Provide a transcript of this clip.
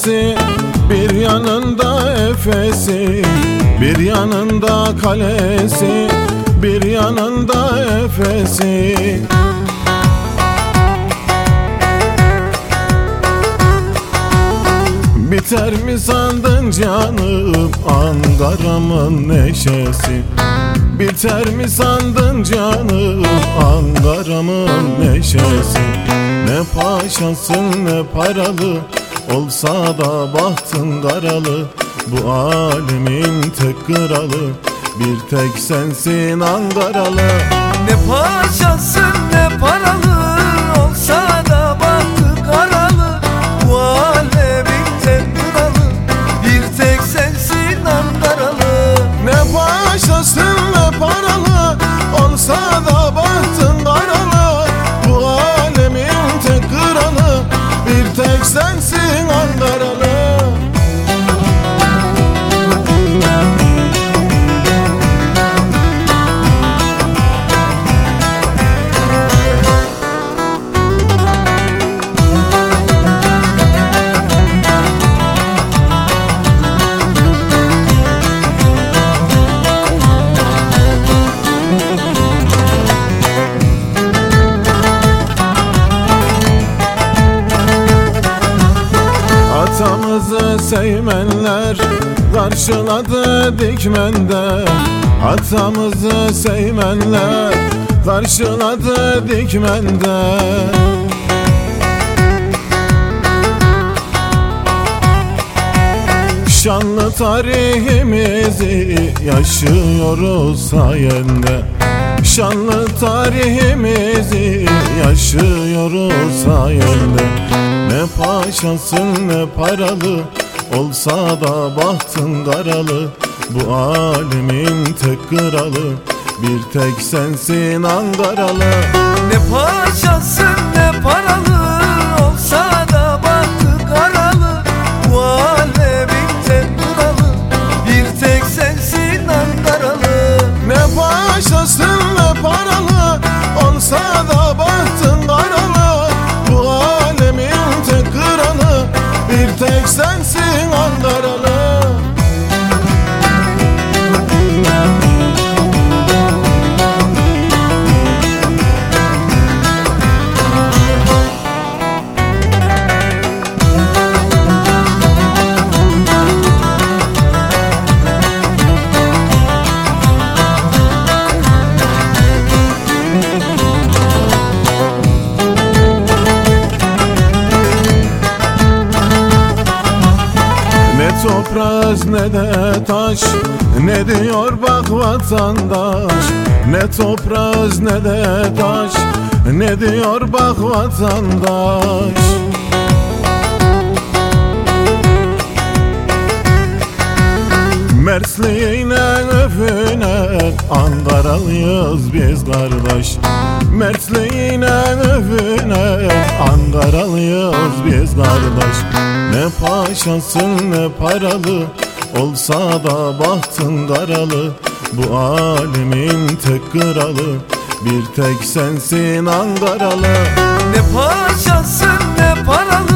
Efesi, bir yanında Efesi, bir yanında kalesi, bir yanında Efesi. Biter mi sandın canım Ankara'mın neşesi? Biter mi sandın canım Ankara'mın neşesi? Ne paşasın ne paralı, olsa da bahtın karalı. Bu alemin tek kralı, bir tek sensin Ankaralı. Ne paşasın ne paralı, olsa da bahtı karalı. Bu alemin tek kralı, bir tek sensin Ankaralı. Ne paşasın ne paralı, olsa da bahtın karalı. Bu alemin tek kralı, bir tek sensin Ankaralı. Atamızı Seymenler karşıladı Dikmen'de. Atamızı Seymenler karşıladı Dikmen'de. Şanlı tarihimizi yaşıyoruz sayende. Şanlı tarihimizi yaşıyoruz sayende. Ne paşasın ne paralı, olsa da bahtın karalı. Bu alemin tek kralı, bir tek sensin Ankaralı. Ne paşasın ne paralı, olsa da bahtı karalı. Bu alemin tek kralı, bir tek sensin Ankaralı. Ne paşasın ne paralı, olsa da bahtın karalı. Bu alemin tek kralı, bir tek sensin Ankaralı. Ne toprağız ne de taş, ne diyor bak vatandaş. Ne toprağız ne de taş, ne diyor bak vatandaş. Mertliğine öfüne Ankaralıyız biz kardeş. Mertliğine öfüne Ankaralıyız biz kardeş. Ne paşasın ne paralı, olsa da bahtın karalı. Bu alemin tek kralı, bir tek sensin Ankaralı. Ne paşasın ne paralı,